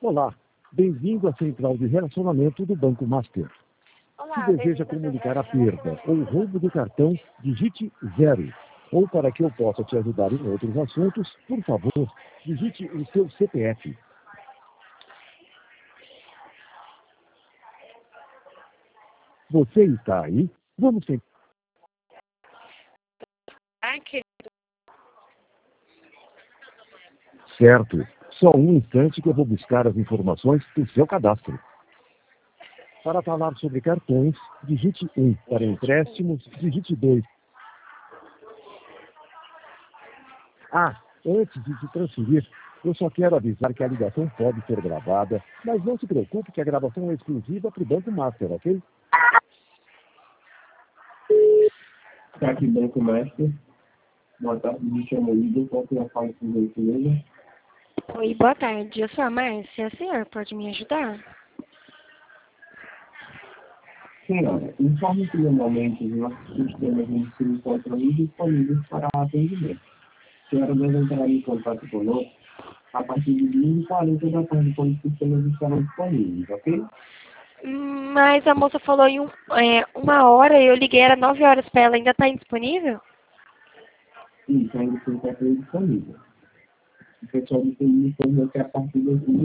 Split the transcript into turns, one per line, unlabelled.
Olá, bem-vindo à Central de Relacionamento do Banco Master.
Olá,
Se deseja comunicar a perda ou roubo do cartão, digite 0. Ou para que eu possa te ajudar em outros assuntos, por favor, digite o seu CPF. Você está aí? Vamos tentar. Certo. Só um instante que eu vou buscar as informações do seu cadastro. Para falar sobre cartões, digite 1. Para empréstimos, digite 2. Antes de se transferir, eu só quero avisar que a ligação pode ser gravada, mas não se preocupe que a gravação é exclusiva para o Banco Master, ok?
Tá aqui, Banco Master. Boa tarde, me chamo Igor. Qual que é a fala com gentileza?
Oi, boa tarde. Eu sou a Márcia. A senhora pode me ajudar?
Senhora, informe que normalmente os nossos sistemas não se encontram disponíveis para atendimento. A senhora deve entrar em contato conosco a partir de 15h40 da tarde, quando os sistemas estarão disponíveis, ok?
Mas a moça falou em 1 hora e eu liguei, era 9 horas para ela. Ainda está indisponível?
Isso, ainda se encontra disponível. O pessoal do serviço informou que a partir das